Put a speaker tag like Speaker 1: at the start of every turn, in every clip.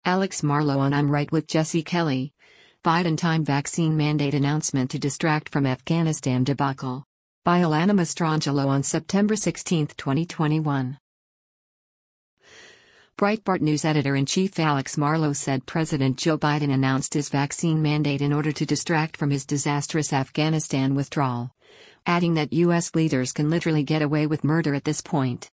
Speaker 1: Alex Marlow on I'm Right with Jesse Kelly. Biden time vaccine mandate announcement to distract from Afghanistan debacle. By Alana Mastrangelo on September 16, 2021. Breitbart News editor-in-chief Alex Marlow said President Joe Biden announced his vaccine mandate in order to distract from his disastrous Afghanistan withdrawal, adding that U.S. leaders can literally get away with murder at this point.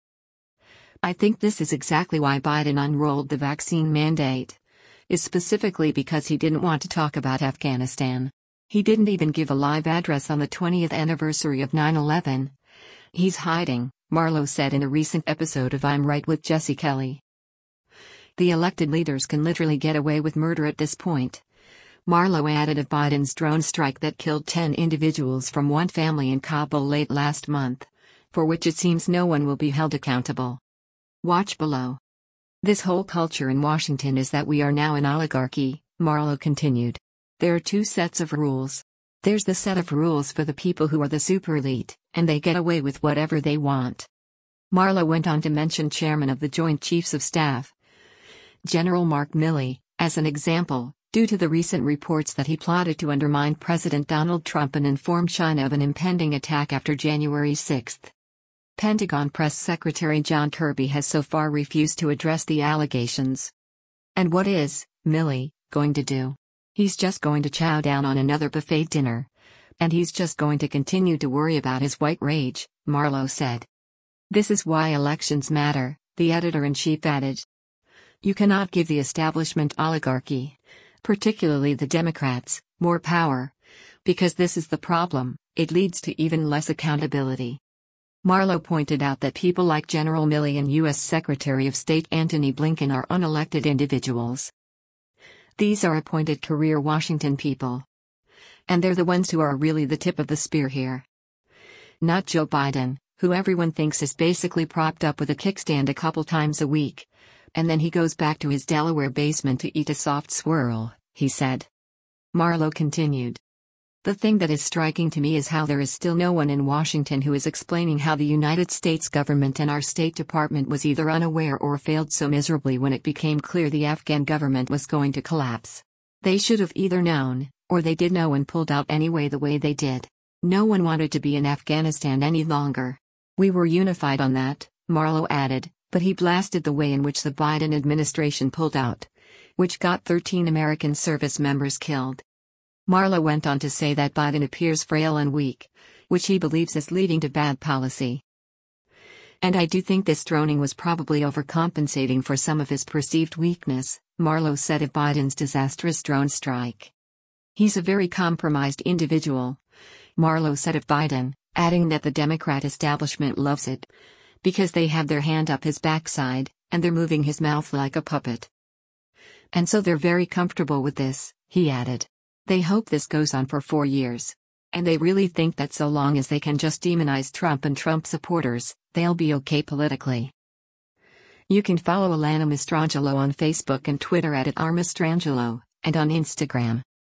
Speaker 1: I think this is exactly why Biden unrolled the vaccine mandate, is specifically because he didn't want to talk about Afghanistan. He didn't even give a live address on the 20th anniversary of 9/11. He's hiding, Marlow said in a recent episode of I'm Right with Jesse Kelly. The elected leaders can literally get away with murder at this point. Marlow added of Biden's drone strike that killed 10 individuals from one family in Kabul late last month, for which it seems no one will be held accountable. Watch below. This whole culture in Washington is that we are now an oligarchy, Marlow continued. There are two sets of rules. There's the set of rules for the people who are the super elite, and they get away with whatever they want. Marlow went on to mention Chairman of the Joint Chiefs of Staff, General Mark Milley, as an example, due to the recent reports that he plotted to undermine President Donald Trump and inform China of an impending attack after January 6. Pentagon Press Secretary John Kirby has so far refused to address the allegations. And what is Milley going to do? He's just going to chow down on another buffet dinner. And he's just going to continue to worry about his white rage, Marlow said. This is why elections matter, the editor-in-chief added. You cannot give the establishment oligarchy, particularly the Democrats, more power. Because this is the problem, it leads to even less accountability. Marlow pointed out that people like General Milley and U.S. Secretary of State Antony Blinken are unelected individuals. These are appointed career Washington people. And they're the ones who are really the tip of the spear here. Not Joe Biden, who everyone thinks is basically propped up with a kickstand a couple times a week. And then he goes back to his Delaware basement to eat a soft swirl, he said. Marlow continued. The thing that is striking to me is how there is still no one in Washington who is explaining how the United States government and our State Department was either unaware or failed so miserably when it became clear the Afghan government was going to collapse. They should have either known, or they did know and pulled out anyway the way they did. No one wanted to be in Afghanistan any longer. We were unified on that, Marlow added, but he blasted the way in which the Biden administration pulled out, which got 13 American service members killed. Marlow went on to say that Biden appears frail and weak, which he believes is leading to bad policy. And I do think this droning was probably overcompensating for some of his perceived weakness, Marlow said of Biden's disastrous drone strike. He's a very compromised individual, Marlow said of Biden, adding that the Democrat establishment loves it, because they have their hand up his backside, and they're moving his mouth like a puppet. And so they're very comfortable with this, he added. They hope this goes on for 4 years. And they really think that so long as they can just demonize Trump and Trump supporters, they'll be okay politically. You can follow Alana Mastrangelo on Facebook and Twitter @RMastrangelo, and on Instagram.